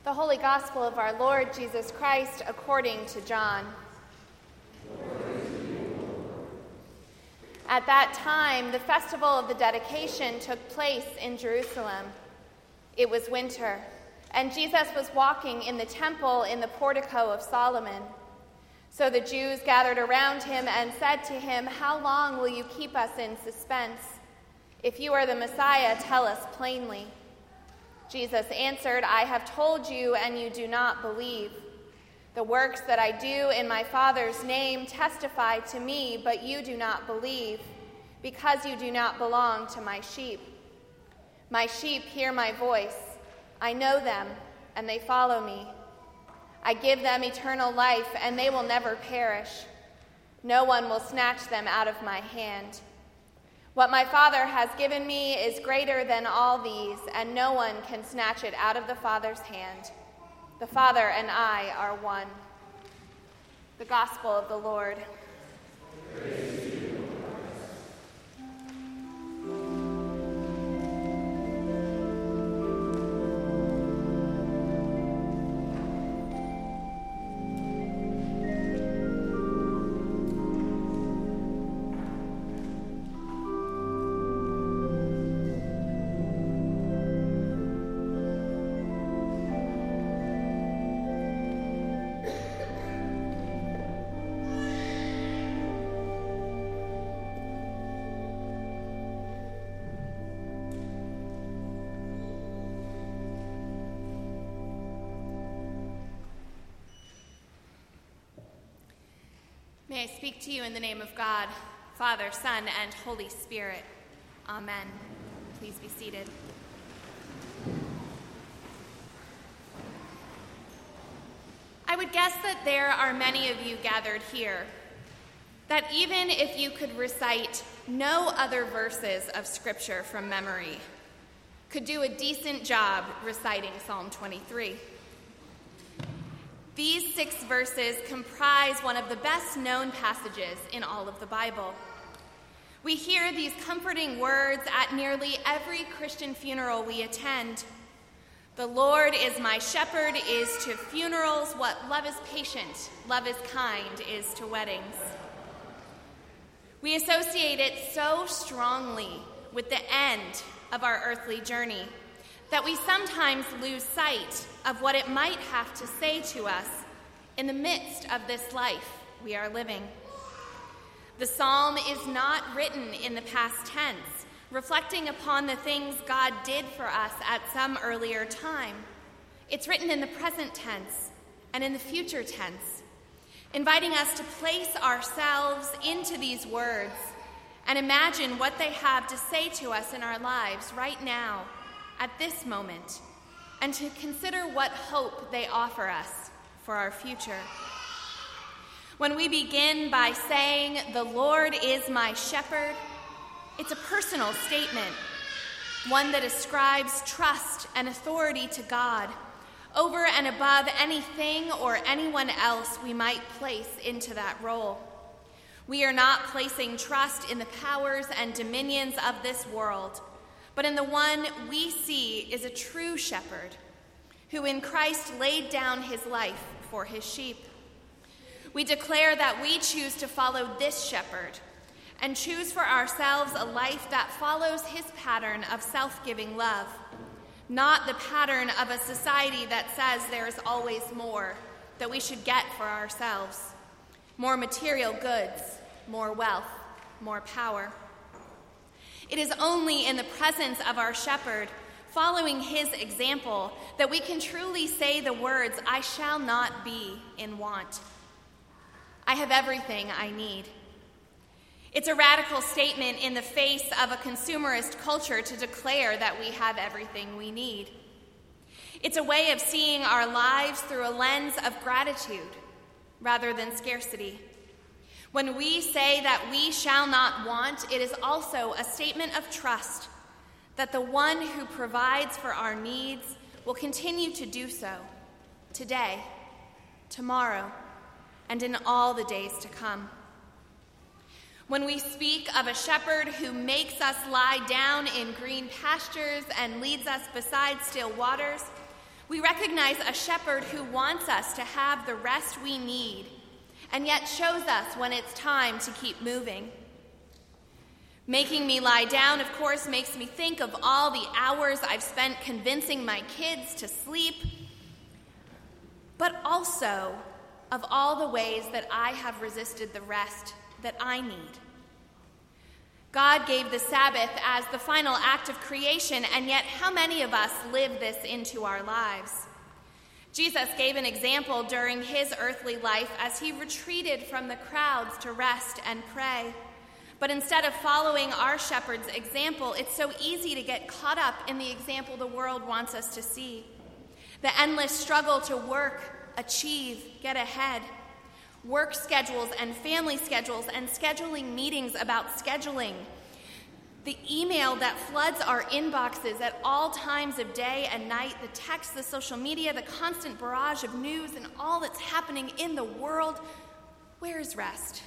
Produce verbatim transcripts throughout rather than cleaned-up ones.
The Holy Gospel of our Lord Jesus Christ according to John. At that time, the festival of the dedication took place in Jerusalem. It was winter, and Jesus was walking in the temple in the portico of Solomon. So the Jews gathered around him and said to him, "How long will you keep us in suspense? If you are the Messiah, tell us plainly." Jesus answered, "I have told you, and you do not believe. The works that I do in my Father's name testify to me, but you do not believe, because you do not belong to my sheep. My sheep hear my voice. I know them, and they follow me. I give them eternal life, and they will never perish. No one will snatch them out of my hand. What my Father has given me is greater than all these, and no one can snatch it out of the Father's hand. The Father and I are one." The Gospel of the Lord. Praise to you, May I speak to you in the name of God, Father, Son, and Holy Spirit. Amen. Please be seated. I would guess that there are many of you gathered here, that even if you could recite no other verses of Scripture from memory, could do a decent job reciting Psalm twenty-three. These six verses comprise one of the best-known passages in all of the Bible. We hear these comforting words at nearly every Christian funeral we attend. "The Lord is my shepherd" is to funerals what "love is patient, love is kind" is to weddings. We associate it so strongly with the end of our earthly journey that we sometimes lose sight of what it might have to say to us in the midst of this life we are living. The psalm is not written in the past tense, reflecting upon the things God did for us at some earlier time. It's written in the present tense and in the future tense, inviting us to place ourselves into these words and imagine what they have to say to us in our lives right now, at this moment, and to consider what hope they offer us for our future. When we begin by saying, "The Lord is my shepherd," it's a personal statement, one that ascribes trust and authority to God over and above anything or anyone else we might place into that role. We are not placing trust in the powers and dominions of this world, but in the one we see is a true shepherd, who in Christ laid down his life for his sheep. We declare that we choose to follow this shepherd and choose for ourselves a life that follows his pattern of self-giving love, not the pattern of a society that says there is always more that we should get for ourselves: more material goods, more wealth, more power. It is only in the presence of our shepherd, following his example, that we can truly say the words, "I shall not be in want. I have everything I need." It's a radical statement in the face of a consumerist culture to declare that we have everything we need. It's a way of seeing our lives through a lens of gratitude rather than scarcity. When we say that we shall not want, it is also a statement of trust that the one who provides for our needs will continue to do so today, tomorrow, and in all the days to come. When we speak of a shepherd who makes us lie down in green pastures and leads us beside still waters, We recognize a shepherd who wants us to have the rest we need, and yet shows us when it's time to keep moving. Making me lie down, of course, makes me think of all the hours I've spent convincing my kids to sleep, but also of all the ways that I have resisted the rest that I need. God gave the Sabbath as the final act of creation, and yet how many of us live this into our lives? Jesus gave an example during his earthly life as he retreated from the crowds to rest and pray. But instead of following our shepherd's example, it's so easy to get caught up in the example the world wants us to see. The endless struggle to work, achieve, get ahead. Work schedules and family schedules and scheduling meetings about scheduling. The email that floods our inboxes at all times of day and night, the text, the social media, the constant barrage of news and all that's happening in the world. Where's rest?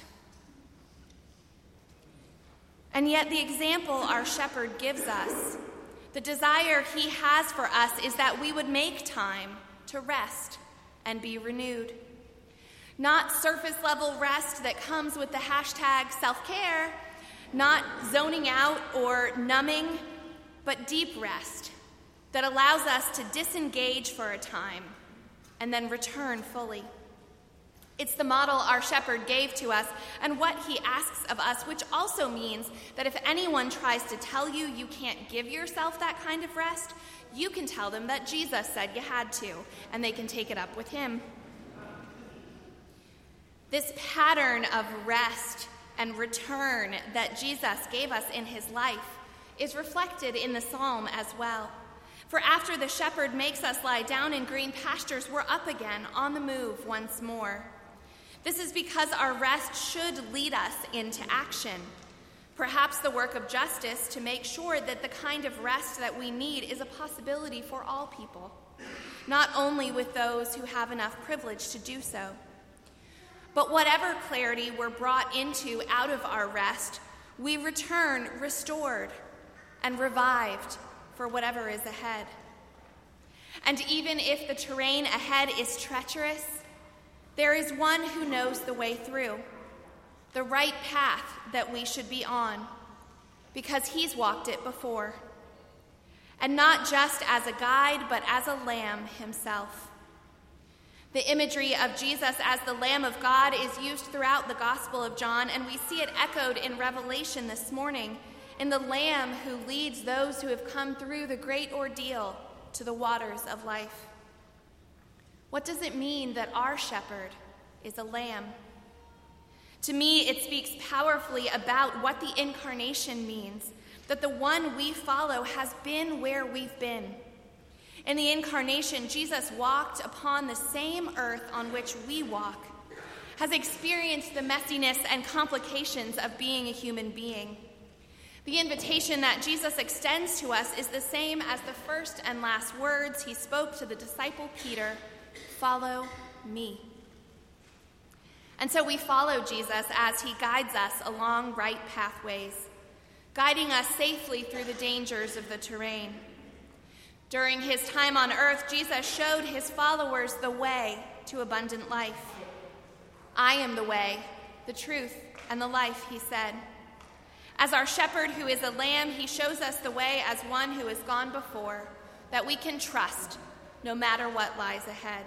And yet the example our shepherd gives us, the desire he has for us, is that we would make time to rest and be renewed. Not surface-level rest that comes with the hashtag self-care, not zoning out or numbing, but deep rest that allows us to disengage for a time and then return fully. It's the model our shepherd gave to us and what he asks of us, which also means that if anyone tries to tell you you can't give yourself that kind of rest, you can tell them that Jesus said you had to, and they can take it up with him. This pattern of rest and return that Jesus gave us in his life is reflected in the psalm as well. For after the shepherd makes us lie down in green pastures, we're up again on the move once more. This is because our rest should lead us into action, perhaps the work of justice to make sure that the kind of rest that we need is a possibility for all people, not only with those who have enough privilege to do so. But whatever clarity we're brought into out of our rest, we return restored and revived for whatever is ahead. And even if the terrain ahead is treacherous, there is one who knows the way through, the right path that we should be on, because he's walked it before. And not just as a guide, but as a lamb himself. The imagery of Jesus as the Lamb of God is used throughout the Gospel of John, and we see it echoed in Revelation this morning in the Lamb who leads those who have come through the great ordeal to the waters of life. What does it mean that our shepherd is a lamb? To me, it speaks powerfully about what the incarnation means, that the one we follow has been where we've been. In the incarnation, Jesus walked upon the same earth on which we walk, has experienced the messiness and complications of being a human being. The invitation that Jesus extends to us is the same as the first and last words he spoke to the disciple Peter, "Follow me." And so we follow Jesus as he guides us along right pathways, guiding us safely through the dangers of the terrain. During his time on earth, Jesus showed his followers the way to abundant life. "I am the way, the truth, and the life," he said. As our shepherd who is a lamb, he shows us the way as one who has gone before, that we can trust no matter what lies ahead.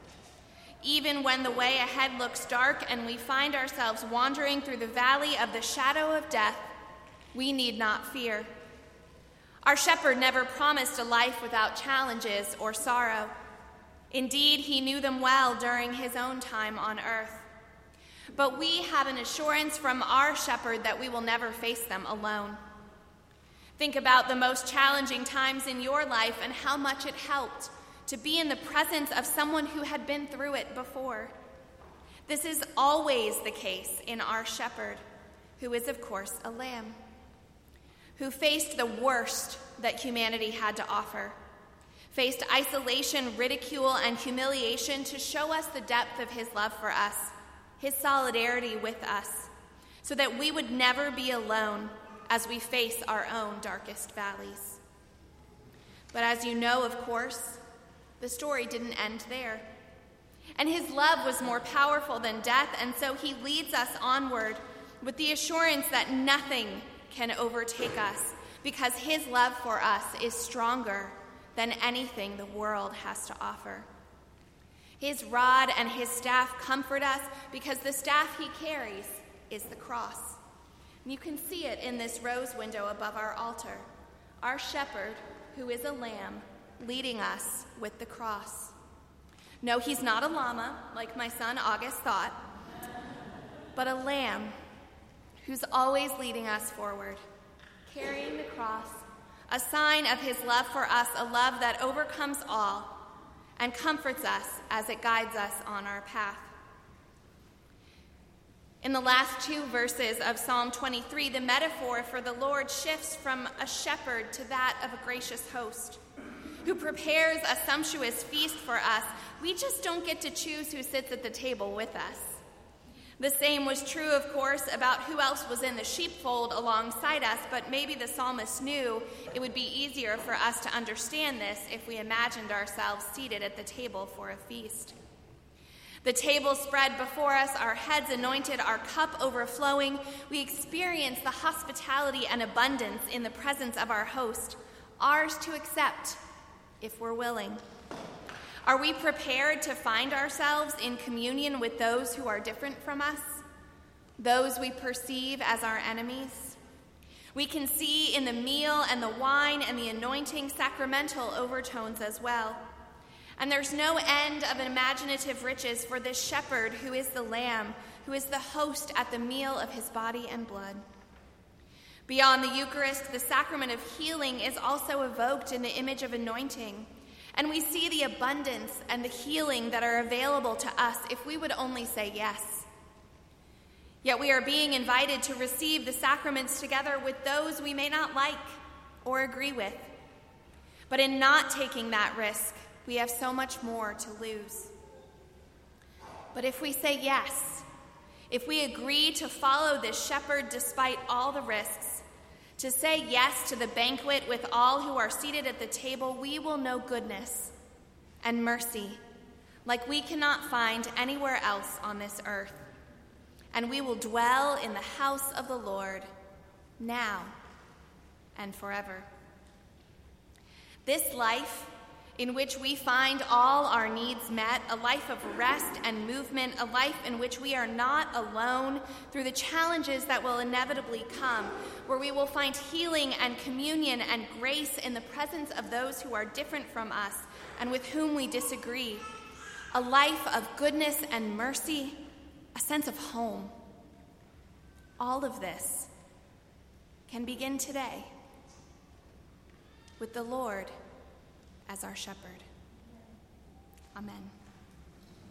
Even when the way ahead looks dark and we find ourselves wandering through the valley of the shadow of death, we need not fear. Our shepherd never promised a life without challenges or sorrow. Indeed, he knew them well during his own time on earth. But we have an assurance from our shepherd that we will never face them alone. Think about the most challenging times in your life and how much it helped to be in the presence of someone who had been through it before. This is always the case in our shepherd, who is, of course, a lamb, who faced the worst that humanity had to offer, faced isolation, ridicule, and humiliation to show us the depth of his love for us, his solidarity with us, so that we would never be alone as we face our own darkest valleys. But as you know, of course, the story didn't end there. And his love was more powerful than death, and so he leads us onward with the assurance that nothing can overtake us, because his love for us is stronger than anything the world has to offer. His rod and his staff comfort us because the staff he carries is the cross. And you can see it in this rose window above our altar. Our shepherd, who is a lamb, leading us with the cross. No, he's not a llama, like my son August thought, but a lamb who's always leading us forward, carrying the cross, a sign of his love for us, a love that overcomes all and comforts us as it guides us on our path. In the last two verses of Psalm twenty-three, the metaphor for the Lord shifts from a shepherd to that of a gracious host who prepares a sumptuous feast for us. We just don't get to choose who sits at the table with us. The same was true, of course, about who else was in the sheepfold alongside us, but maybe the psalmist knew it would be easier for us to understand this if we imagined ourselves seated at the table for a feast. The table spread before us, our heads anointed, our cup overflowing. We experience the hospitality and abundance in the presence of our host, ours to accept if we're willing. Are we prepared to find ourselves in communion with those who are different from us, those we perceive as our enemies? We can see in the meal and the wine and the anointing sacramental overtones as well. And there's no end of imaginative riches for this shepherd who is the lamb, who is the host at the meal of his body and blood. Beyond the Eucharist, the sacrament of healing is also evoked in the image of anointing. And we see the abundance and the healing that are available to us if we would only say yes. Yet we are being invited to receive the sacraments together with those we may not like or agree with. But in not taking that risk, we have so much more to lose. But if we say yes, if we agree to follow this shepherd despite all the risks, to say yes to the banquet with all who are seated at the table, we will know goodness and mercy like we cannot find anywhere else on this earth. And we will dwell in the house of the Lord now and forever. This life in which we find all our needs met, a life of rest and movement, a life in which we are not alone through the challenges that will inevitably come, where we will find healing and communion and grace in the presence of those who are different from us and with whom we disagree, a life of goodness and mercy, a sense of home. All of this can begin today with the Lord as our shepherd. Amen.